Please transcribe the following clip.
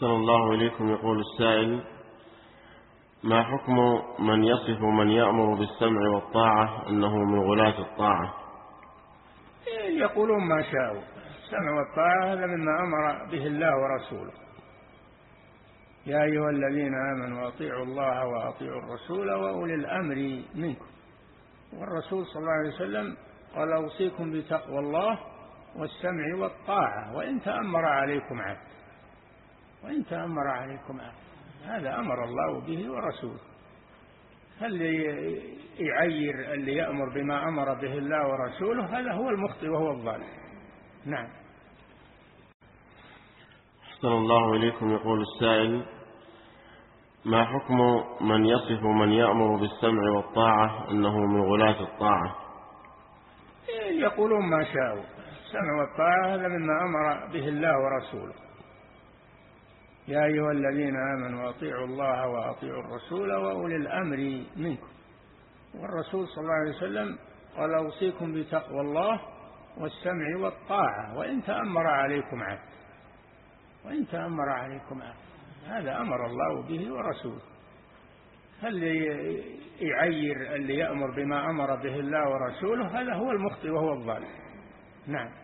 أحسن الله إليكم. يقول السائل: ما حكم من يصف من يأمر بالسمع والطاعة أنه من غلاة الطاعة؟ يقولون ما شاءوا. السمع والطاعة هذا مما أمر به الله ورسوله. يا أيها الذين آمنوا أطيعوا الله وأطيعوا الرسول وأولي الأمر منكم. والرسول صلى الله عليه وسلم قال: أوصيكم بتقوى الله والسمع والطاعة وإن تأمر عليكم عبد. هذا أمر الله به ورسوله. اللي يعير اللي يأمر بما أمر به الله ورسوله هذا هو المخطئ وهو الضال. نعم. أحسن الله إليكم. يقول السائل: ما حكم من يصف من يأمر بالسمع والطاعة أنه من غلاة الطاعة؟ يقولون ما شاءوا. السمع والطاعة هذا مما أمر به الله ورسوله. يا أيها الذين آمنوا أطيعوا الله وأطيعوا الرسول وأولي الأمر منكم. والرسول صلى الله عليه وسلم قال: أوصيكم بتقوى الله والسمع والطاعة وإن تأمر عليكم عبد. هذا أمر الله به ورسوله. اللي يعير اللي يأمر بما أمر به الله ورسوله هذا هو المخطئ وهو الضال. نعم.